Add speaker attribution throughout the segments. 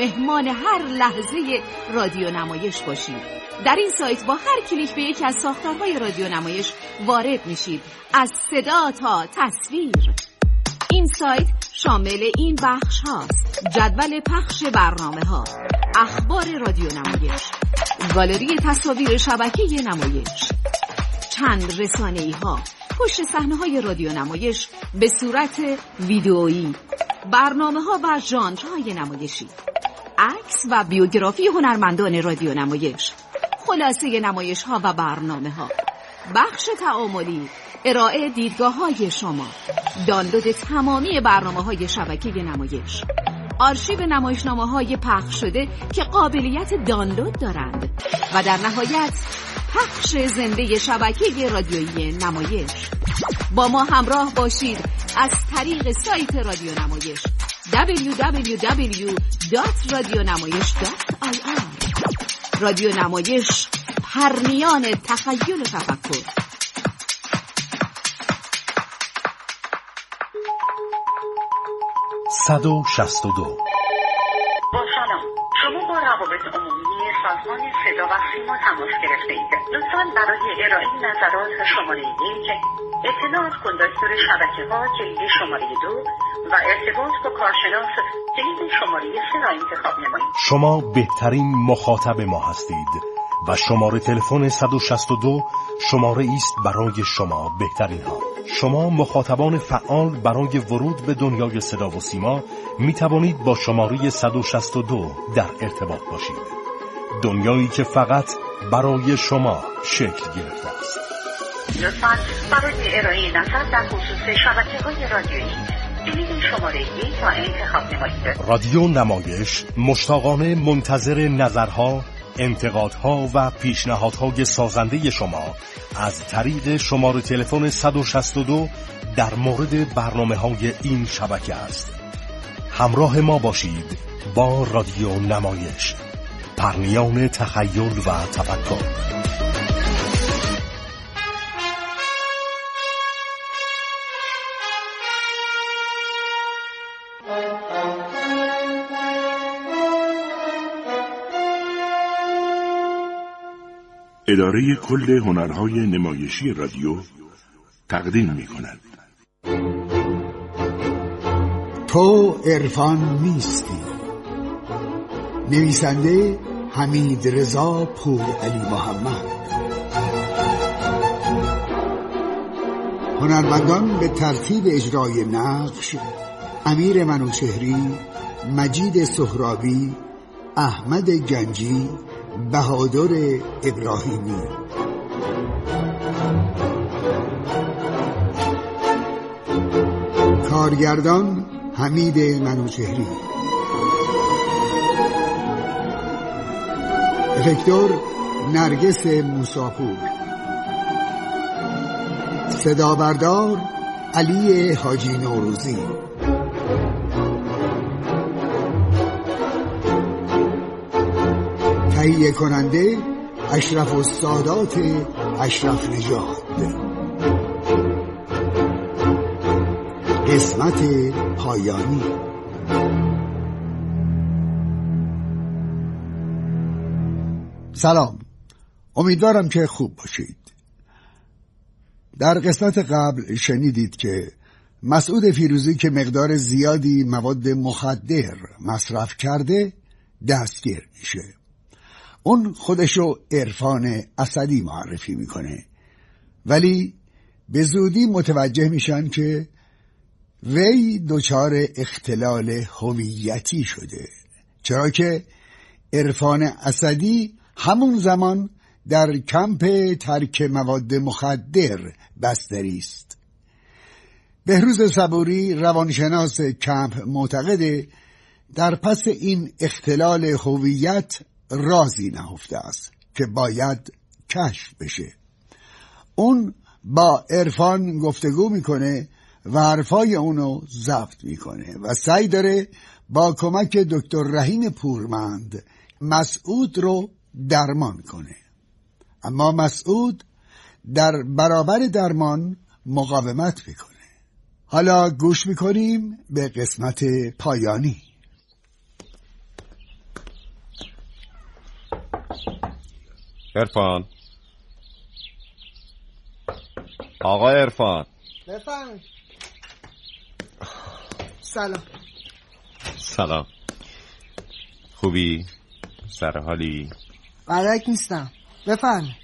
Speaker 1: مهمان هر لحظه رادیو نمایش باشید. در این سایت با هر کلیک به یکی از ساختارهای رادیو نمایش وارد میشید، از صدا تا تصویر. این سایت شامل این بخش هاست: جدول پخش برنامه ها، اخبار رادیو نمایش، گالری تصاویر شبکه نمایش، چند رسانه‌ای ها، پشت صحنه های رادیو نمایش به صورت ویدئویی، برنامه ها و ژانرهای نمایشی، عکس و بیوگرافی هنرمندان رادیو نمایش، خلاصه نمایش ها و برنامه ها، بخش تعاملی، ارائه دیدگاه های شما، دانلود تمامی برنامه های شبکه نمایش، آرشیو نمایشنامه های پخش شده که قابلیت دانلود دارند و در نهایت پخش زنده شبکه رادیویی نمایش. با ما همراه باشید از طریق سایت رادیو نمایش www.radionamayesh.ir. رادیو نمایش، پرنیان تخیل و تفکر.
Speaker 2: با سلام، شما با روابط عمومی سازمان صدا و سیما تماس گرفته اید. لطفاً برای ارائه نظرات شماره 1، اطلاعات کندکتور شبکه‌ها کلید شماره 2 و ارتباط با کارشناس کلید شماره 3 را انتخاب نمایید.
Speaker 3: شما بهترین مخاطب ما هستید و شماره تلفن 162 شماره است برای شما بهترین ها. شما مخاطبان فعال برای ورود به دنیای صدا و سیما می توانید با شماره 162 در ارتباط باشید. دنیایی که فقط برای شما شکل گرفته است.
Speaker 2: لطفاً برای ارائه نظر در خصوص شبکه‌های رادیویی کلید شماره 1 را انتخاب نمایید.
Speaker 3: رادیو نمایش مشتاقانه منتظر نظرها، انتقادها و پیشنهادهای سازنده شما از طریق شماره تلفن 162 در مورد برنامه‌های این شبکه است. همراه ما باشید با رادیو نمایش، پرنیان تخیل و تفکر.
Speaker 4: اداره کل هنرهای نمایشی رادیو تقدیم می‌کند.
Speaker 5: تو عرفان نیستی. نویسنده حمید رضا پورعلی محمد. هنرمندان به ترتیب اجرای نقش: امیر منوچهری، مجید سهرابی، احمد گنجی، بهادر ابراهیمی. کارگردان حمید منوچهری. افکتور نرگس موساپور. صدابردار علی حاجی نوروزی. تهیه کننده اشرف السادات اشرف نژاد. قسمت پایانی. سلام، امیدوارم که خوب باشید. در قسمت قبل شنیدید که مسعود فیروزی که مقدار زیادی مواد مخدر مصرف کرده دستگیر میشه. اون خودشو عرفان اسدی معرفی میکنه، ولی به زودی متوجه میشن که وی دچار اختلال هویتی شده، چرا که عرفان اسدی همون زمان در کمپ ترک مواد مخدر بستری است. بهروز صبوری روانشناس کمپ معتقده در پس این اختلال هویت رازی نهفته است که باید کشف بشه. اون با عرفان گفتگو میکنه و حرفای اونو ضبط میکنه و سعی داره با کمک دکتر رحیم پورمند مسعود رو درمان کنه، اما مسعود در برابر درمان مقاومت میکنه. حالا گوش میکنیم به قسمت پایانی.
Speaker 6: عرفان، آقا عرفان.
Speaker 7: بفرمایید. سلام.
Speaker 6: سلام. خوبی؟ سر حالی؟
Speaker 7: بلک نیستم. بفرمایید.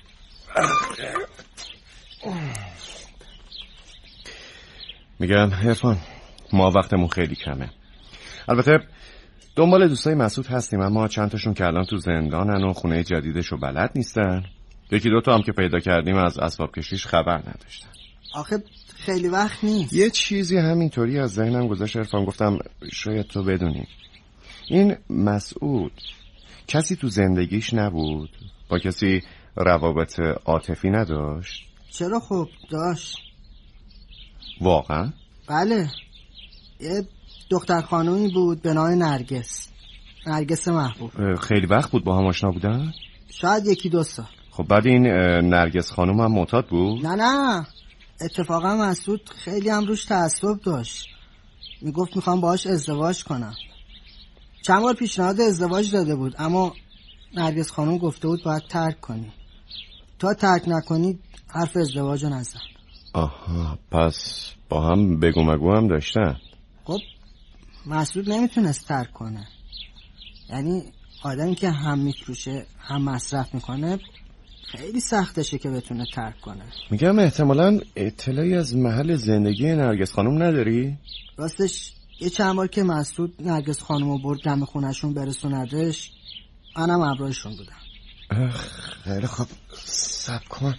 Speaker 6: میگم عرفان، ما وقتمون خیلی کمه. البته دنبال دوستای مسعود هستیم، اما چند تاشون که الان تو زندانن و خونه جدیدشو بلد نیستن. یکی دوتا هم که پیدا کردیم از اسباب کشیش خبر نداشتن.
Speaker 7: آخه خیلی وقت نیست.
Speaker 6: یه چیزی همینطوری از ذهنم گذشت عرفان، گفتم شاید تو بدونی. این مسعود کسی تو زندگیش نبود؟ با کسی روابط عاطفی نداشت؟
Speaker 7: چرا خب داشت.
Speaker 6: واقعا؟
Speaker 7: بله، یه دختر خانومی بود به نام نرگس محبوب.
Speaker 6: خیلی وقت بود با هم آشنا بودن؟
Speaker 7: شاید 1-2 سال.
Speaker 6: خب بعد این نرگس خانوم هم معتاد بود؟
Speaker 7: نه اتفاقا مسعود خیلی هم روش تعصب داشت. میگفت میخوام باهاش ازدواج کنم. چند بار پیشنهاد ازدواج داده بود، اما نرگس خانوم گفته بود باید ترک کنی. تا ترک نکنی حرف ازدواجو نزن.
Speaker 6: آها، پس با هم بگو مگو هم داشتن.
Speaker 7: خب مسعود نمیتونست ترک کنه. یعنی آدمی که هم میفروشه هم مصرف میکنه خیلی سختشه که بتونه ترک کنه.
Speaker 6: میگم احتمالاً اطلاعی از محل زندگی نرگس خانم نداری؟
Speaker 7: راستش یه چند بار که مسعود نرگس خانم رو برد دم خونشون برسوندش، منم همراهشون بودم.
Speaker 6: خیلی خوب، صبر کن.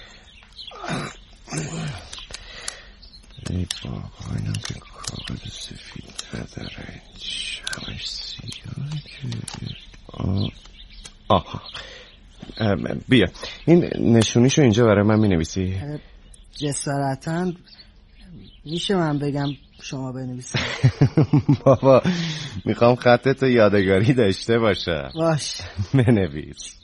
Speaker 6: ای بابا، اینم که کاغذ سفید داره، همش سیاه که... آها، بیا این نشونیشو اینجا برای من مینویسی؟
Speaker 7: جسارتاً میشه من بگم شما بنویسید؟
Speaker 6: بابا میخوام خطتو یادگاری داشته باشه.
Speaker 7: باش
Speaker 6: بنویس.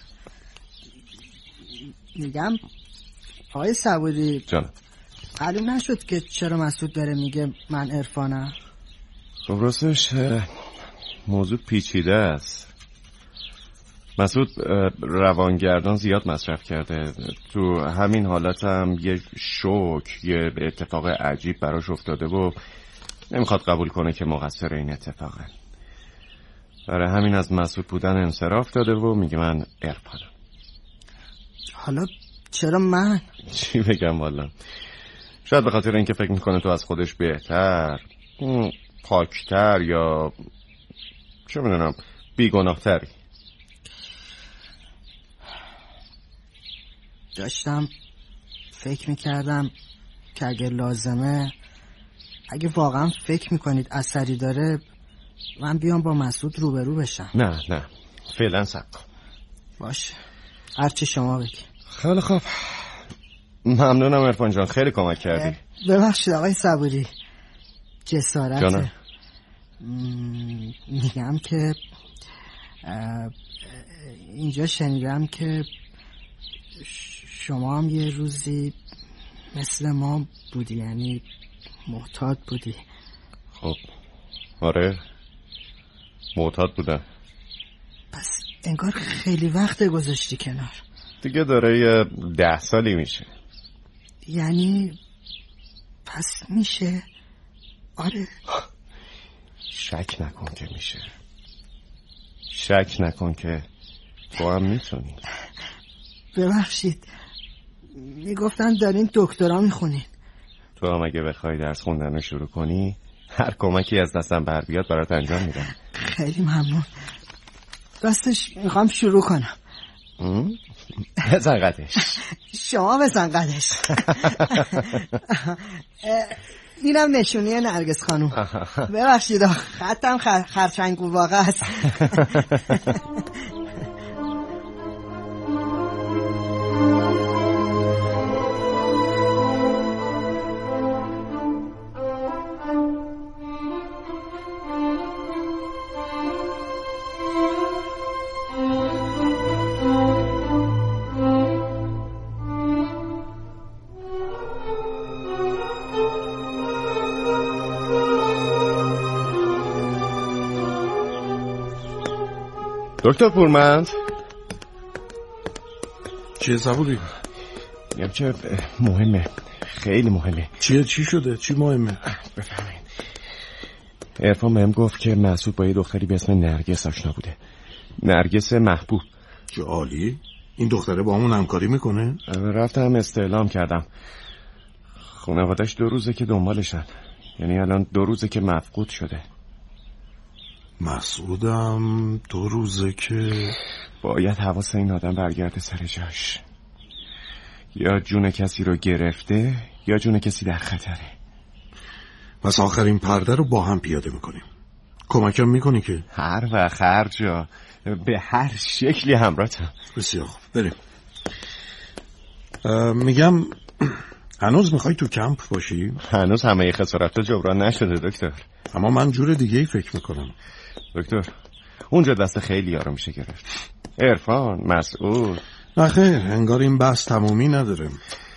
Speaker 7: میگم آقای صبوری
Speaker 6: جانم،
Speaker 7: معلوم نشد که چرا مسعود داره میگه من عرفانم؟
Speaker 6: خب راستش موضوع پیچیده است. مسعود روانگردان زیاد مصرف کرده. تو همین حالت هم یه شوک، یه اتفاق عجیب براش افتاده و نمیخواد قبول کنه که مقصر این اتفاقه. برای همین از مسعود بودن انصراف داده و میگه من عرفانم.
Speaker 7: حالا چرا من؟
Speaker 6: چی بگم والا، شاید به خاطر اینکه فکر میکنه تو از خودش بهتر، پاکتر یا چه میدونم بیگناهتری.
Speaker 7: داشتم فکر میکردم که اگه لازمه، اگه واقعا فکر میکنید اثری داره، من بیام با مسعود روبرو بشم.
Speaker 6: نه فعلا صبر کن.
Speaker 7: باشه، هرچی شما بگی.
Speaker 6: خیلی خوب، ممنونم عرفان جان، خیلی کمک کردی.
Speaker 7: ببخشید آقای صبوری، جسارت
Speaker 6: جانم.
Speaker 7: میگم که اینجا شنیدم که شما هم یه روزی مثل ما بودی، یعنی معتاد بودی.
Speaker 6: خب آره، معتاد بودم.
Speaker 7: پس انگار خیلی وقت گذاشتی کنار.
Speaker 6: دیگه داره یه 10 سالی میشه.
Speaker 7: یعنی پس میشه؟ آره.
Speaker 6: شک نکن که میشه، شک نکن که تو هم میتونی.
Speaker 7: ببخشید، میگفتن دارین دکترا میخونین.
Speaker 6: تو هم اگه بخوای درس خوندن رو شروع کنی، هر کمکی از دستم بر بیاد برات انجام میدم.
Speaker 7: خیلی ممنون. راستش میخوام شروع کنم.
Speaker 6: بزن قدش.
Speaker 7: شما بزن قدش. اینم نشونی نرگس خانوم. ببخشید خطم خرچنگو واقع است.
Speaker 6: دکتر پورمند،
Speaker 8: چیه صبوری؟
Speaker 6: میگم که مهمه، خیلی مهمه.
Speaker 8: چیه؟ چی شده؟ چی مهمه؟
Speaker 6: بفهمین. عرفان بهم گفت که مسعود با یه دختری به اسم نرگس آشنا بوده. نرگس محبوب.
Speaker 8: چه عالی. این دختره با همون همکاری میکنه؟
Speaker 6: رفتم استعلام کردم. خانواده‌اش 2 روزه که دنبالشن. یعنی الان 2 روزه که مفقود شده.
Speaker 8: مسعودم 2 روزه که
Speaker 6: باید حواس این آدم برگرده سر جاش. یا جون کسی رو گرفته یا جون کسی در خطره.
Speaker 8: پس آخرین پرده رو با هم پیاده میکنیم. کمکم میکنی که؟
Speaker 6: هر وقت هر جا به هر شکلی همراهتم.
Speaker 8: بسیار خوب بریم. میگم هنوز میخوای تو کمپ باشی؟
Speaker 6: هنوز همه خسارت‌ها جبران نشده دکتر.
Speaker 8: اما من جور دیگه ای فکر میکنم.
Speaker 6: دکتر اونجا دست خیلی یارو میشه گرفت. عرفان، مسعود.
Speaker 8: نه خیر، انگار این بحث تمومی نداره.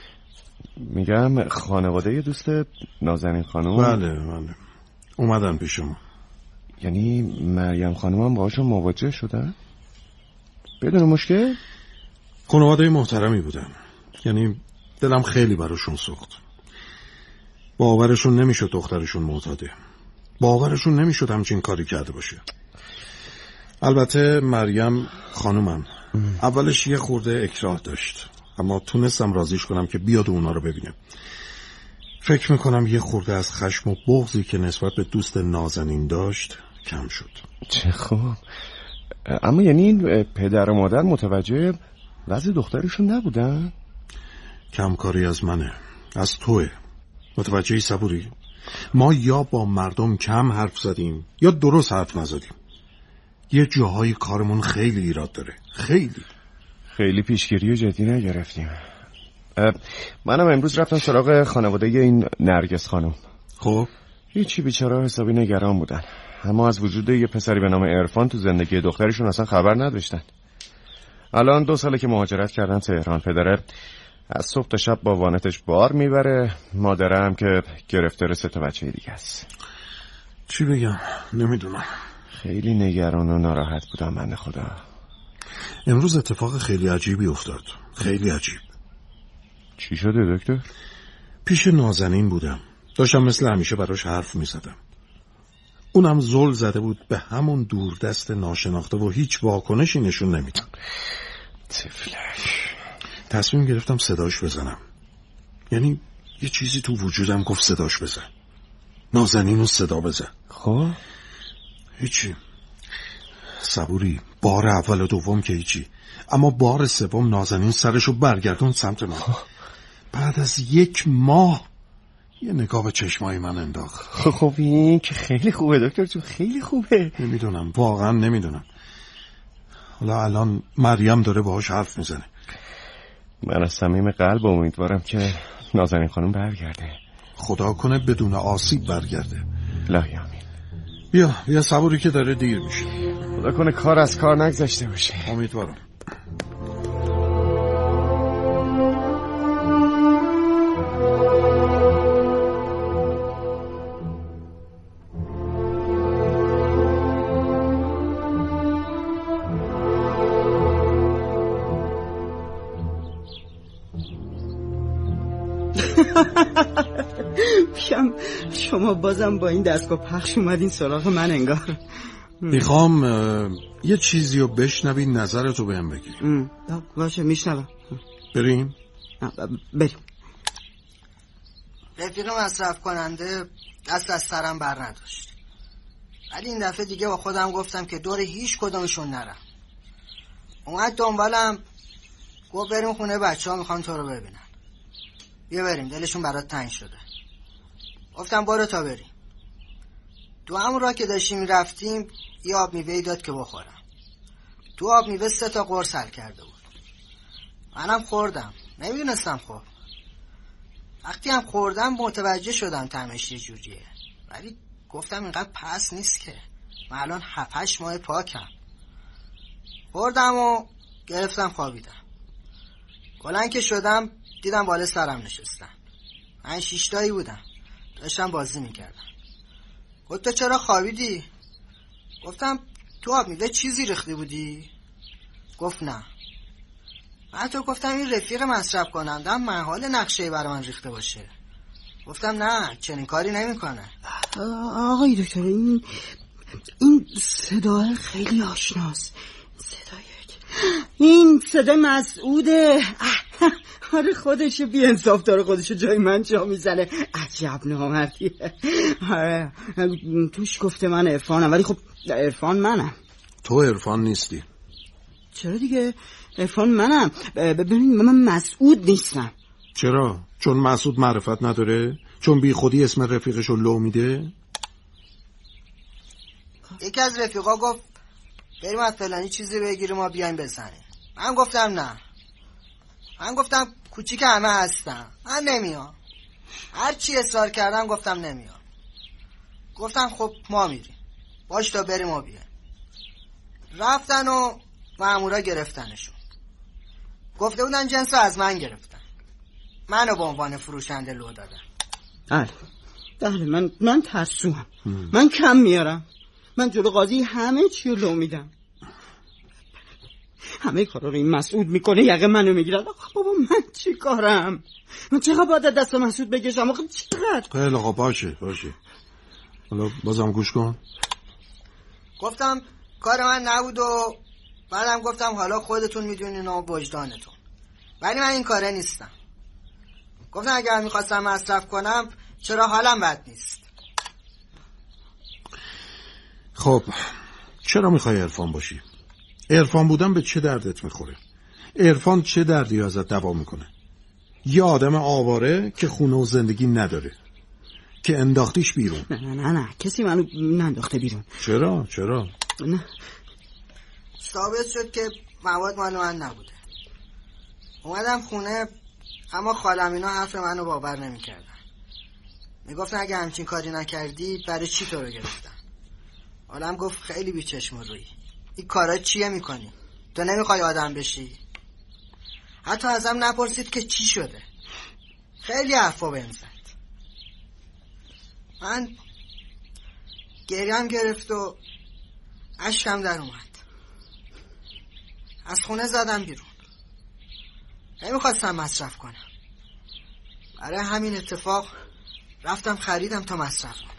Speaker 6: میگم خانواده دوست نازنین خانم.
Speaker 8: بله اومدن پیش ما.
Speaker 6: یعنی مریم خانم هم باهاشون مواجه شدن؟ بدون مشکل؟
Speaker 8: خانواده محترمی بودن. یعنی دلم خیلی براشون سوخت. باورشون نمیشد دخترشون معتاده. باورشون نمیشد همچین کاری کرده باشه. البته مریم خانومم اولش یه خورده اکراه داشت، اما تونستم راضیش کنم که بیاد اونا رو ببینه. فکر میکنم یه خورده از خشم و بغضی که نسبت به دوست نازنین داشت کم شد.
Speaker 6: چه خوب. اما یعنی پدر و مادر متوجه وضع دخترشون نبودن؟
Speaker 8: کمکاری از منه، از توه. متوجهی صبوری؟ ما یا با مردم کم حرف زدیم یا درست حرف نزدیم. یه جاهای کارمون خیلی ایراد داره. خیلی
Speaker 6: پیشگیری و جدی نگرفتیم. منم امروز رفتم سراغ خانواده این نرگس خانم.
Speaker 8: خب
Speaker 6: هیچی، بیچاره حسابی نگران بودن. اما از وجود یه پسری به نام عرفان تو زندگی دخترشون اصلا خبر نداشتن. الان 2 ساله که مهاجرت کردن تهران. پدره از صبح تا شب با وانتش بار میبره، مادره هم که گرفتار 3 بچه دیگه است.
Speaker 8: چی بگم؟ نمیدونم.
Speaker 6: خیلی نگران و ناراحت بودم بنده خدا.
Speaker 8: امروز اتفاق خیلی عجیبی افتاد. خیلی عجیب.
Speaker 6: چی شده دکتر؟
Speaker 8: پیش نازنین بودم. داشتم مثل همیشه براش حرف میزدم. اونم زل زده بود به همون دوردست ناشناخته و هیچ واکنشی نشون نمیداد.
Speaker 6: طفلک.
Speaker 8: تصمیم گرفتم صداش بزنم. یعنی یه چیزی تو وجودم گفت صداش بزن. نازنین رو صدا بزن.
Speaker 6: خب
Speaker 8: هیچی. صبوری بار اول و دوم که هیچی، اما بار سوم نازنین سرشو برگردون سمت من. بعد از 1 ماه یه نگاه به چشمای من انداخت.
Speaker 6: خب این که خیلی خوبه دکتر جون، خیلی خوبه.
Speaker 8: نمیدونم، واقعا نمیدونم. حالا الان مریم داره باهاش حرف میزنه.
Speaker 6: من از صمیم قلب امیدوارم که نازنین خانم برگرده.
Speaker 8: خدا کنه بدون آسیب برگرده.
Speaker 6: الهی آمین.
Speaker 8: بیا صبوری که داره دیر میشه.
Speaker 6: خدا کنه کار از کار نگذشته باشه.
Speaker 8: امیدوارم.
Speaker 7: شما بازم با این دستگاه پخش اومدین سراغ من انگار.
Speaker 8: میخوام یه چیزی رو بشنوی نظرتو بهم بگی.
Speaker 7: باشه میشنوم.
Speaker 8: بریم؟
Speaker 7: بریم. رفیق مصرف کننده دست از سرم بر نداشت، ولی این دفعه دیگه با خودم گفتم که دور هیچ کدومشون نرم. اومد دنبالم گفت بریم خونه بچه ها میخوان تو رو ببینن. بیا بریم، دلشون برات تنگ شده. گفتم برو تا بریم. تو همون راه که داشتیم رفتیم یه آب میوه‌ای داد که بخورم. تو آب میوه 3 قرص حل کرده بود. منم خوردم، نمیدونستم. خب وقتی هم خوردم متوجه شدم طعمش یه جوریه، ولی گفتم اینقدر پس نیست که، من الان 7-8 ماه پاکم. خوردم و گرفتم خوابیدم. بلند که شدم دیدم بالا سرم نشستن. من 6 تایی بودم، داشتم بازی میکردم. گفت تو چرا خوابیدی؟ گفتم تو آب میوه چیزی ریختی بودی؟ گفت نه. حتی گفتم این رفیق مصرف کنندم محال نقشه برای من ریخته باشه. گفتم نه چنین کاری نمیکنه.
Speaker 9: آقای دکتر این صدا خیلی آشناست. این صدا مسعوده. آره خودشو بی انصاف داره، خودشو جای من جا میزنه. عجب نامردیه. آره توش گفته من عرفانم، ولی خب عرفان منم.
Speaker 8: تو عرفان نیستی.
Speaker 9: چرا دیگه؟ عرفان منم. ببین من مسعود نیستم.
Speaker 8: چرا؟ چون مسعود معرفت نداره؟ چون بی خودی اسم رفیقشو لو میده؟
Speaker 7: یکی از رفیقا گفت بریم از فلانی چیزی بگیریم ما بیایم بزنیم. من گفتم نه. من گفتم کوچیک همه هستم، من نمیام. هر چی اصرار کردم گفتم نمیام. گفتم خب ما میریم. باش تا بریم و بیایم. رفتن و مامورا گرفتنشون. گفته بودن جنسو از من گرفتن. منو به عنوان فروشنده لو دادن.
Speaker 9: بله من ترسوام. من کم میارم. من جلو قاضی همه چی رو لو میدم. همه کارا رو این مسعود میکنه، یقه منو میگیرد. بابا من چی کارم؟ من چقدر باید دست مسعود بکشم؟ آخه چقدر؟
Speaker 8: خیلی آقا باشه. حالا بازم گوش کن.
Speaker 7: گفتم کار من نبود و بعدم گفتم حالا خودتون میدونین و وجدانتون، ولی من این کاره نیستم. گفتم اگر میخواستم مصرف کنم چرا حالم بد نیست.
Speaker 8: خب چرا میخوای عرفان باشی؟ عرفان بودن به چه دردت میخوره؟ عرفان چه دردی ازت دوا میکنه؟ یه آدم آواره که خونه و زندگی نداره که انداختیش بیرون.
Speaker 9: نه کسی منو ننداخته بیرون.
Speaker 8: چرا؟
Speaker 9: نه
Speaker 7: ثابت شد که مواد مال من نبوده. اومدم خونه اما خالم اینا حرف منو باور نمیکردن. میگفتن اگه همچین کاری نکردی برای چی تو رو گرفتن؟ حالم گفت خیلی بیچشم و رویی، این کارا چیه میکنی؟ تو نمیخوای آدم بشی؟ حتی ازم نپرسید که چی شده. خیلی حرفا بهم زد. من گریم گرفت و اشکم در اومد. از خونه زدم بیرون. نمیخواستم مصرف کنم. برای همین اتفاق رفتم خریدم تا مصرف کنم.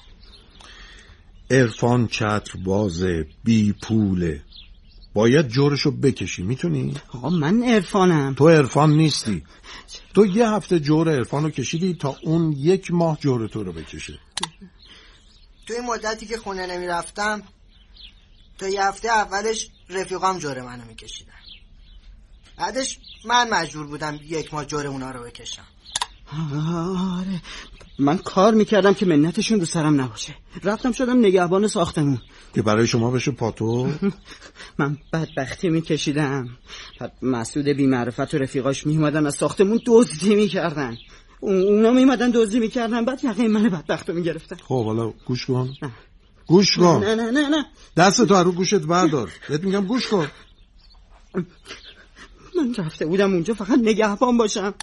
Speaker 8: عرفان چتر بازه، بی پوله، باید جورشو بکشی. میتونی؟
Speaker 9: آقا من عرفانم.
Speaker 8: تو عرفان نیستی. تو یه هفته جور عرفانو کشیدی تا اون 1 ماه جور تو رو بکشه.
Speaker 7: توی مدتی که خونه نمی رفتم تا یه هفته اولش رفیقام جور منو میکشیدن. بعدش من مجبور بودم 1 ماه جور اونا رو بکشم.
Speaker 9: آره من کار میکردم که منتشون رو سرم نباشه. رفتم شدم نگهبان ساختمون
Speaker 8: که برای شما بشه پاتو.
Speaker 9: من بدبختی میکشیدم. مسعود بی معرفت و رفیقاش میومدن از ساختمون دزدی میکردن. اونا میومدن دزدی میکردن، بعد یقه من بدبختو میگرفتن.
Speaker 8: خب حالا گوش کن. گوش کن.
Speaker 9: نه
Speaker 8: دستتو رو گوشت بردار. بهت میگم گوش کن.
Speaker 9: من رفته بودم اونجا فقط نگهبان باشم.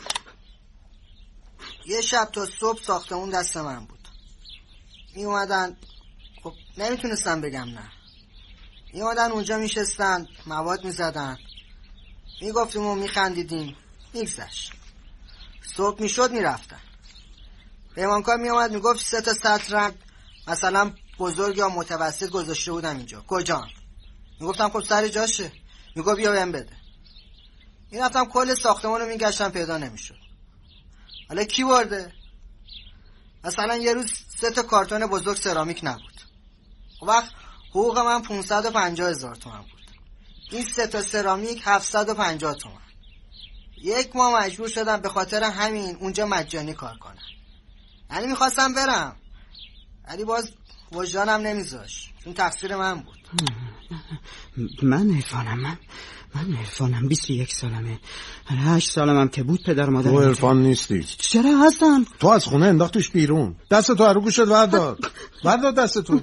Speaker 7: یه شب تا صبح ساختمون دست من بود. می اومدن، خب نمیتونستم بگم نه. می اومدن اونجا میشستن، مواد میزدن، میگفتیم و میخندیدیم، میگذشت. صبح میشد میرفتن. پیمانکار می اومد میگفت 3 تا سطر مثلا بزرگ یا متوسط گذاشته بودم اینجا. کجا؟ میگفتم خب سر جاشه. میگفت بیا بهم بده. میرفتم کل ساختمون رو میگشتم پیدا نمیشد. حالا کی برده؟ مثلا یه روز 3 تا کارتون بزرگ سرامیک نبود. اون وقت حقوق من 550,000 تومان بود. این 3 تا سرامیک 750 تومان. 1 ماه مجبور شدم به خاطر همین اونجا مجانی کار کنم. یعنی میخواستم برم ولی باز وجدانم نمیذاش، چون تقصیر من بود.
Speaker 9: من عرفانم 21 سالمه. 8 سالمم که بود پدر مادرم.
Speaker 8: تو عرفان نیستی.
Speaker 9: چرا هستم؟
Speaker 8: تو از خونه انداختیش بیرون. دستتو رو گوشت بردار. بردار دستتو.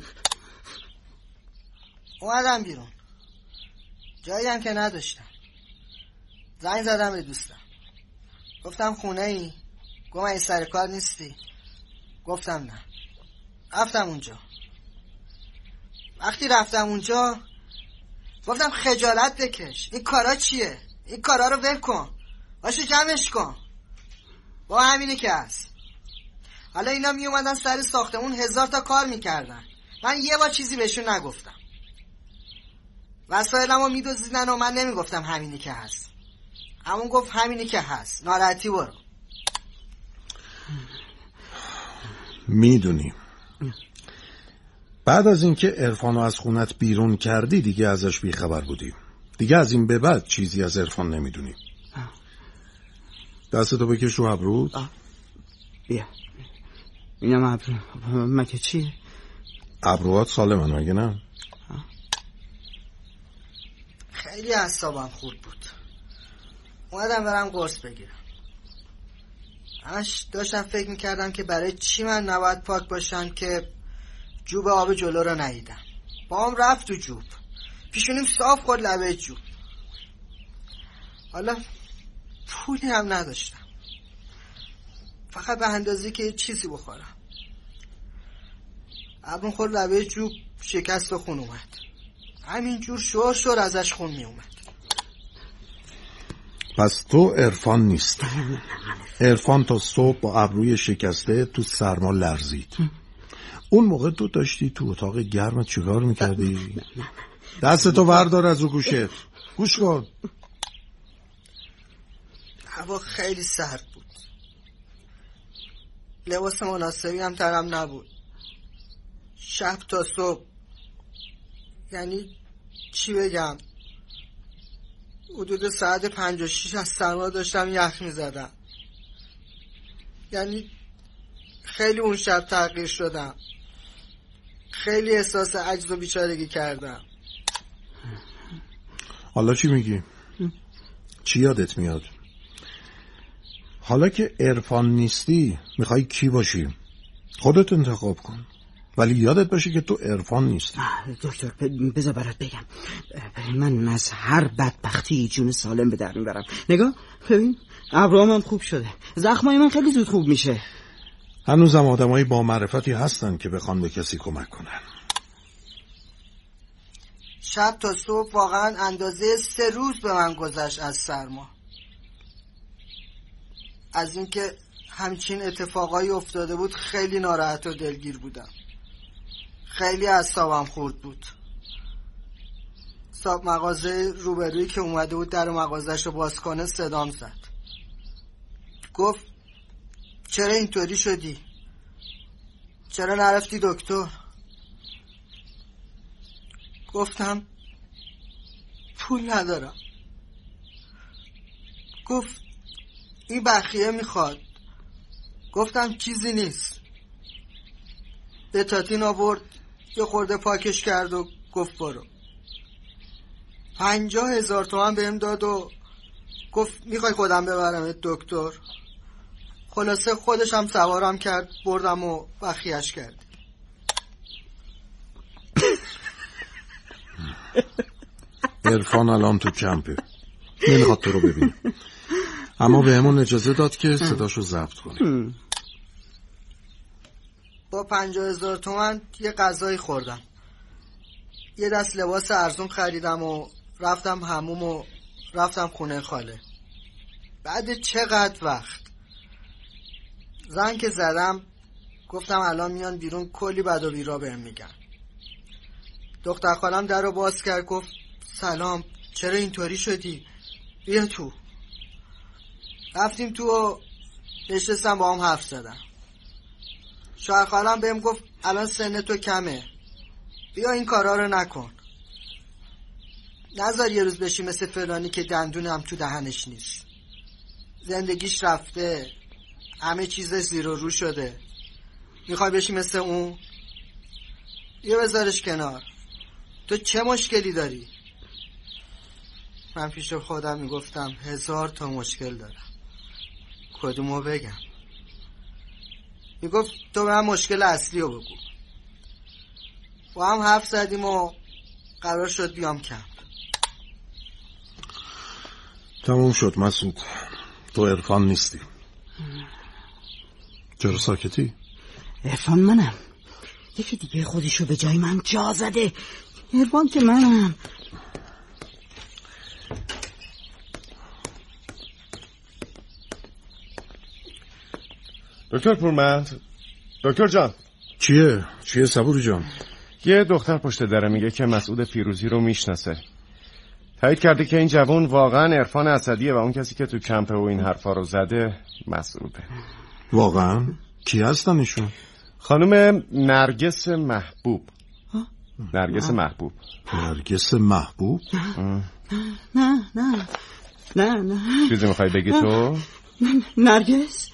Speaker 7: اومدم بیرون، جایی هم که نداشتم. زنگ زدم به دوستم، گفتم خونه ای؟ گفتم این سر کار نیستی؟ گفتم نه. رفتم اونجا. وقتی رفتم اونجا گفتم خجالت بکش، این کارا چیه؟ این کارا رو ول کن، باشه جمعش کن. با همینه که هست. حالا اینا می اومدن سر ساختمون 1000 تا کار میکردن، من یه بار چیزی بهشون نگفتم. وسایلمو میدزدیدن و من نمیگفتم همینی که هست. همون گفت همینی که هست، ناراحتی برو.
Speaker 8: میدونیم بعد از اینکه عرفانو از خونت بیرون کردی دیگه ازش بیخبر بودیم. دیگه از این به بعد چیزی از عرفان نمیدونیم. دستتو بکش رو ابرود.
Speaker 9: بیا اینم ابرو. مگه چیه؟
Speaker 8: ابروات سالمن مگه نه؟
Speaker 7: خیلی اعصابم خورد بود. اومدم برم قرص بگیرم. داشتم فکر میکردم که برای چی من نباید پاک باشم که جوب آب جلو رو ندیدم. با هم رفت تو جوب، پیشونیم صاف خود لبه جوب. حالا پولی هم نداشتم، فقط به اندازی که چیزی بخورم. ابرون خود لبه جوب شکست و خون اومد. همینجور شور ازش خون می اومد.
Speaker 8: پس تو عرفان نیست. عرفان تا صبح با ابروی شکسته تو سرما لرزید. اون موقع تو داشتی تو اتاق گرم چیکار میکردی؟ دستتو بردار از رو گوشت، گوش کن.
Speaker 7: هوا خیلی سرد بود، لباس مناسبی هم ترم نبود. شب تا صبح، یعنی چی بگم، حدود ساعت 5 و 6 از سرما داشتم یخ میزدم. یعنی خیلی اون شب تغییر شدم، خیلی احساس عجز و بیچارگی کردم.
Speaker 8: حالا چی میگی؟ چی یادت میاد؟ حالا که عرفان نیستی میخوای کی باشی؟ خودت انتخاب کن، ولی یادت باشه که تو عرفان نیستی.
Speaker 9: دکتر بذار برات بگم، من از هر بدبختی جون سالم به در میبرم. نگاه ببین، ابروام هم خوب شده، زخمای من خیلی زود خوب میشه.
Speaker 8: هنوزم آدمایی با معرفتی هستن که بخوان به کسی کمک کنن.
Speaker 7: شب تا صبح واقعا اندازه 3 روز به من گذشت از سرما. از اینکه همچین اتفاقایی افتاده بود خیلی ناراحت و دلگیر بودم. خیلی اعصابم خورد بود. صاحب مغازه روبرویی که اومده بود در مغازه‌شو باز کنه صدام زد. گفت چرا اینطوری شدی؟ چرا نرفتی دکتر؟ گفتم پول ندارم. گفت این بخیه میخواد. گفتم چیزی نیست. بتاتین آورد، یه خورده پاکش کرد و گفت برو. 50,000 تومان بهم داد و گفت میخوای خودم ببرم دکتر؟ خلاصه خودش هم سوارم کرد، بردم و بخیهش کرد.
Speaker 8: عرفان الان تو کمپه، نمیخواد تو رو ببینه، اما بهمون اجازه داد که صداشو ضبط کنیم.
Speaker 7: با 50,000 تومان یه غذایی خوردم، یه دست لباس ارزون خریدم و رفتم حموم و رفتم خونه خاله. بعد چقدر وقت زنگ که زدم گفتم الان میان بیرون، کلی بد و بیرا بهم میگن. دختر خالم در رو باز کرد، گفت سلام، چرا اینطوری شدی؟ بیا تو. رفتیم تو و نشستم با هم حرف زدم. شوهر خالم بهم گفت الان سن تو کمه، بیا این کارا رو نکن، نذار یه روز بشی مثل فلانی که دندون هم تو دهنش نیست. زندگیش رفته، همه چیز زیر و رو شده، میخوای بشی مثل اون؟ یه بذارش کنار، تو چه مشکلی داری؟ من پیش خودم میگفتم 1000 تا مشکل دارم، کدومو بگم؟ میگفت تو به من مشکل اصلی رو بگو. با هم حرف زدیم و قرار شد بیام کمپ.
Speaker 8: تموم شد مسعود، تو عرفان نیستی. چرا ساکتی؟
Speaker 9: عرفان منم، یکی دیگه خودشو به جای من جا زده. عرفان که منم.
Speaker 6: دکتر پورمند، دکتر جان.
Speaker 8: چیه صبوری جان؟
Speaker 6: یه دختر پشت دره میگه که مسعود فیروزی رو میشناسه. تایید کرده که این جوان واقعا عرفان اسدیه و اون کسی که تو کمپ و این حرفا رو زده مسعوده.
Speaker 8: واقعا؟ کی هستن ایشون؟
Speaker 6: خانم نرگس محبوب. نرگس محبوب.
Speaker 8: نرگس محبوب؟
Speaker 9: نه
Speaker 6: چیزی میخوای بگی تو؟
Speaker 9: نرگس.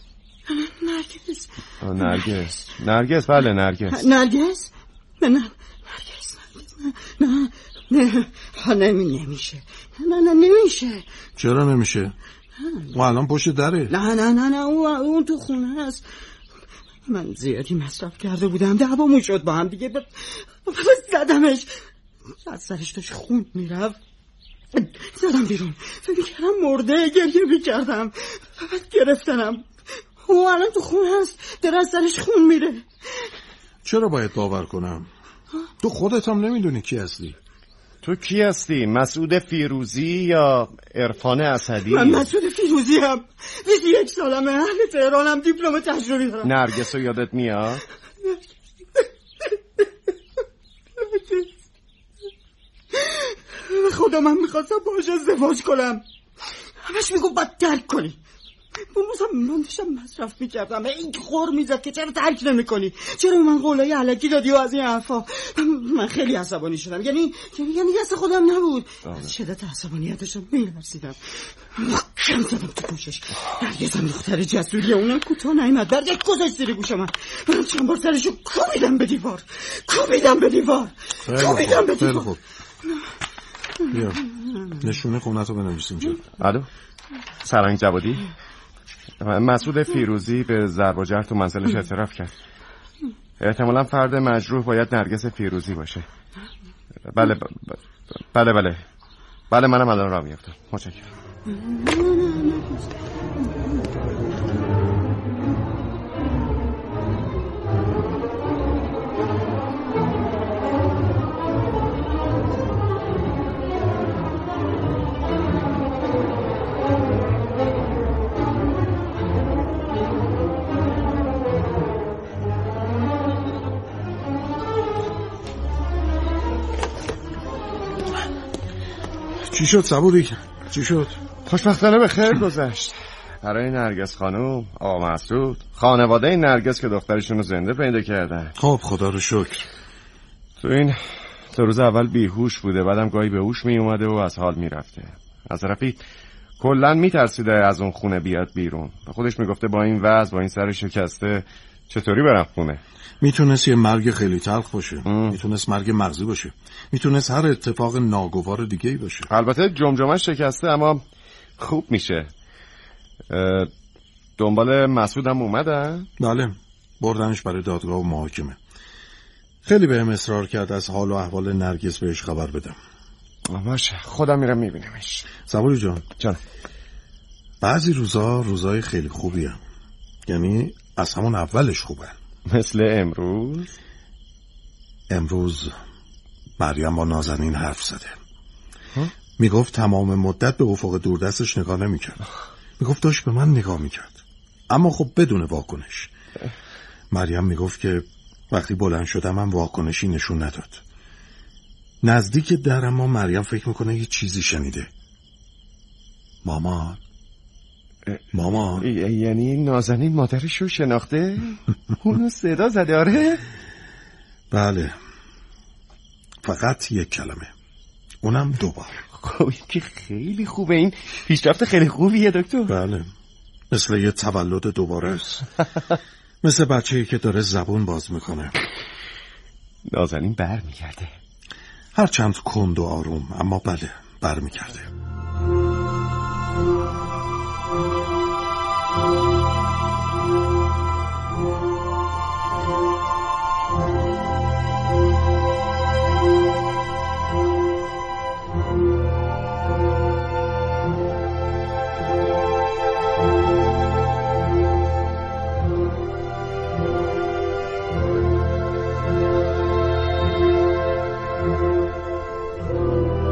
Speaker 6: بله نرگس.
Speaker 9: نمیشه. نمیشه.
Speaker 8: چرا نمیشه؟ او الان پشت دره.
Speaker 9: نه اون تو خونه هست. من زیادی مصرف کرده بودم، دعوامون شد با هم دیگه. زدمش، از سرش داشت خون میرفت، زدم بیرون. فکر کردم مرده، گریه میکردم، بعد گرفتنم. او الان تو خونه هست، در از سرش خون میره.
Speaker 8: چرا باید باور کنم؟ تو خودت هم نمیدونی کی هستی.
Speaker 6: تو کی هستی؟ مسعود فیروزی یا عرفان اسدی؟
Speaker 9: من مسعود فیروزی هم، 21 سالمه، اهل تهرانم، دیپلم تجربی دارم.
Speaker 6: نرگس رو یادت میاد؟
Speaker 9: خدا من میخواستم باهاش ازدواج کنم، همش میگفت باید ترک کنی. من داشتم مصرف میکردم، این خور میزد که چرا ترک نمیکنی، چرا من قولای علکی دادی و از این حرفا. من خیلی عصبانی شدم، یعنی دست خودم نبود. از شدت عصبانیتشم میلرزیدم، محکم زدم تو گوشش. نرگسم دختر جسوریه، اونم کوتاه نیامد، برگشت گذاشت زیر گوش من چند بار سرشو کوبیدم به دیوار.
Speaker 8: خیلی خوب. بیا نشونه خونتو بنویس اینجا.
Speaker 6: الو، سرنگ جوادی. مسعود فیروزی به ضرب و جرح تو منزلش اعتراف کرد. احتمالاً فرد مجروح باید نرگس فیروزی باشه. بله منم الان راه میافتم. متشکرم.
Speaker 8: چی شد صبوری؟ چی شد؟
Speaker 6: خوشبختانه به خیر گذشت. برای نرگس خانم، آقا مسعود، خانواده نرگس که دخترشون رو زنده پیدا کردن.
Speaker 8: خب خدا رو شکر.
Speaker 6: تو این 2 روز اول بیهوش بوده، بعدم گاهی به هوش می اومده و از حال می رفته. از طرفی کلا می ترسیده از اون خونه بیاد بیرون. به خودش می گفته با این وضع، با این سر شکسته چطوری برم خونه.
Speaker 8: میتونست یه مرگ خیلی تلخ باشه، میتونست مرگ مغزی باشه، میتونست هر اتفاق ناگوار دیگه‌ای باشه.
Speaker 6: البته جمجمه شکسته اما خوب میشه. دنبال مسعود هم اومدن؟
Speaker 8: بله، بردنش برای دادگاه و محاکمه. خیلی بهم اصرار کرد از حال و احوال نرگس بهش خبر بدم.
Speaker 6: باشه، خودم میرم میبینمش.
Speaker 8: صبوری جان، بعضی روزای خیلی خوبی هم. یعنی از همون اولش خوبه.
Speaker 6: مثل
Speaker 8: امروز مریم با نازنین حرف زده. میگفت تمام مدت به افق دوردستش نگاه نمیکرد. میگفت داشت به من نگاه میکرد، اما خب بدون واکنش. مریم میگفت که وقتی بلند شدم من واکنشی نشون نداد. نزدیک در اما مریم فکر میکنه یه چیزی شنیده. مامان
Speaker 6: یعنی نازنین مادرش رو شناخته؟ اونو صدا زده؟ آره؟
Speaker 8: بله، فقط 1 کلمه، اونم 2 بار.
Speaker 6: خب که خیلی خوبه، این پیشرفت خیلی خوبیه دکتر.
Speaker 8: بله، مثل یه تولد دوباره است. مثل بچه‌ای که داره زبون باز میکنه.
Speaker 6: نازنین برمیگرده،
Speaker 8: هرچند کند و آروم، اما بله برمیگرده.